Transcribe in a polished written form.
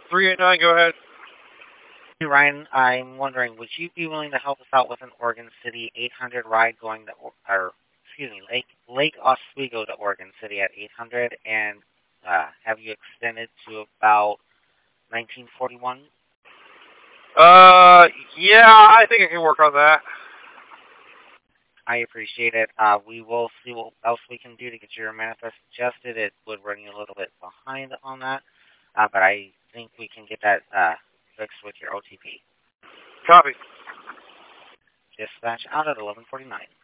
389, go ahead. Hey, Ryan, I'm wondering, would you be willing to help us out with an Oregon City 800 ride going to, Lake Oswego to Oregon City at 800 and have you extended to about 1941? Yeah, I think I can work on that. I appreciate it. We will see what else we can do to get your manifest adjusted. It would run you a little bit behind on that, but I think we can get that fixed with your OTP. Copy. Dispatch out at 11:49.